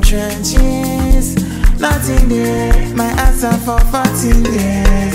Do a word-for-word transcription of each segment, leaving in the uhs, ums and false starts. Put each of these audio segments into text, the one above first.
trenches. Nothing there, my answer for fourteen years.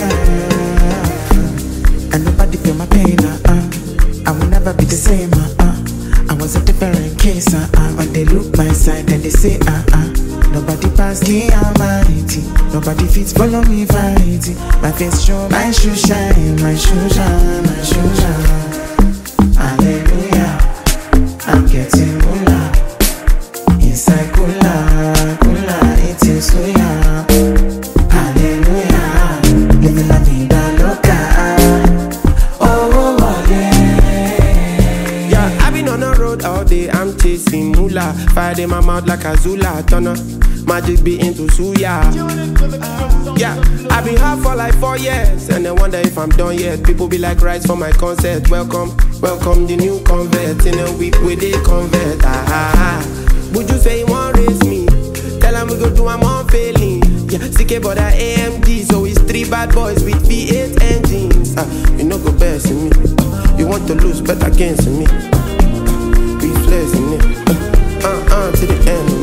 Uh, and nobody feel my pain, uh, uh. I will never be the same, uh, uh. I was a different case, uh, uh. When they look my side, then they say, uh, uh. Nobody pass the Almighty. Nobody fits follow me fighting. My face show, my shoe shine, my shoe shine, my shoe shine. Hallelujah, I'm getting moolah. Inside cooler, cooler, eating soya. Hallelujah, living la vida loca. Oh, oh, oh, yeah. Yeah, I've been on the road all day, I'm chasing moolah. Fire in my mouth like a Zula turner. Magic be into suya. Yeah, I've been hard for like four years, and I wonder if I'm done yet. People be like rice for my concert. Welcome, welcome the new convert. In a week with they convert. Ah, ah, ah. Would you say you want raise me? Tell them we go do I'm on failing. Yeah, C K but I A M D, so it's three bad boys with V eight engines. Ah, you know go best in me. You want to lose, bet against me. Be flexing it. Uh, uh, uh, to the end.